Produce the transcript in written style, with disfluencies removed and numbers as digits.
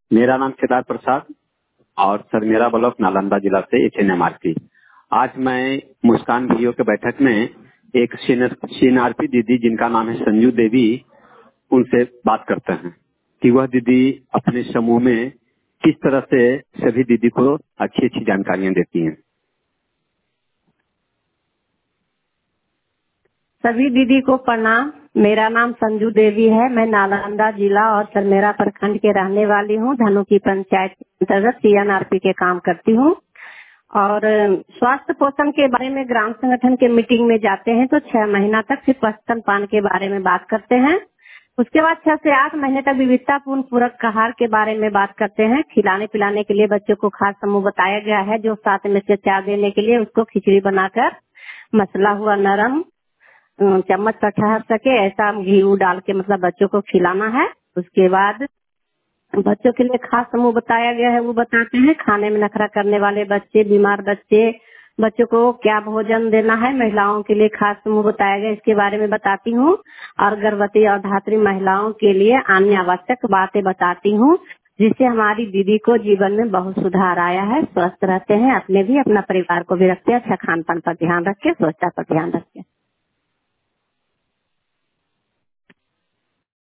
मेरा नाम केदार प्रसाद और सर मेरा ब्लॉक नालंदा जिला से HNMRP। आज मैं मुस्कान भाइयों के बैठक में एक CNRP दीदी जिनका नाम है संजू देवी, उनसे बात करते हैं कि वह दीदी अपने समूह में किस तरह से सभी दीदी को अच्छी अच्छी जानकारियां देती हैं। सभी दीदी को प्रणाम। मेरा नाम संजू देवी है। मैं नालंदा जिला और सरमेरा प्रखंड के रहने वाली हूँ। धनुकी पंचायत के अंतर्गत CNRP के काम करती हूँ और स्वास्थ्य पोषण के बारे में ग्राम संगठन के मीटिंग में जाते हैं तो 6 महीना तक सिर्फ स्तनपान के बारे में बात करते हैं। उसके बाद 6 से 8 महीने तक विविधतापूर्ण पूरक आहार के बारे में बात करते हैं। खिलाने पिलाने के लिए बच्चों को खास समूह बताया गया है जो 7 में से 4 देने के लिए उसको खिचड़ी बनाकर मसला हुआ नरम चम्मच पर ठहर सके ऐसा घी डाल के मतलब बच्चों को खिलाना है। उसके बाद बच्चों के लिए खास समूह बताया गया है, वो बताते हैं खाने में नखरा करने वाले बच्चे, बीमार बच्चे, बच्चों को क्या भोजन देना है। महिलाओं के लिए खास समूह बताया गया, इसके बारे में बताती हूँ और गर्भवती और धात्री महिलाओं के लिए अन्य आवश्यक बातें बताती हूँ जिससे हमारी दीदी को जीवन में बहुत सुधार आया है। स्वस्थ रहते हैं, अपने भी अपना परिवार को भी रखते हैं। अच्छा खान पान पर ध्यान रखें, स्वच्छता पर ध्यान रखें।